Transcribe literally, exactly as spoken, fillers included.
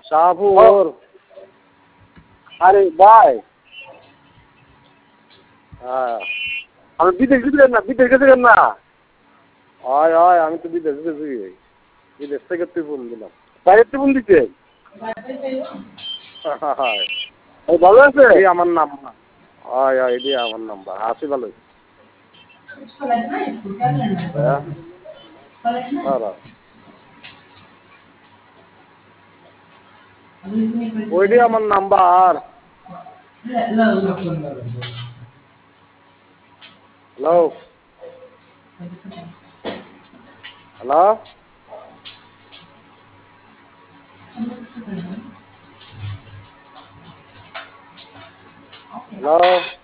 শাহপুর। আরে ভাই হ্যাঁ আমি বিদেশ গেছিলাম না, বিদেশ গেছিলাম না। হয় হয় আমি তো বিদেশ গেছি, বিদেশ থেকে তুই ফোন দিলাম। বাইরে ফোন দিতে হয় ভালো আছে? এই আমার নাম্বার, হয় হয় এটি আমার নাম্বার। আছি ভালোই। হ্যাঁ দাঁড়া, ওইটি আমার নাম্বার। Hello hello hello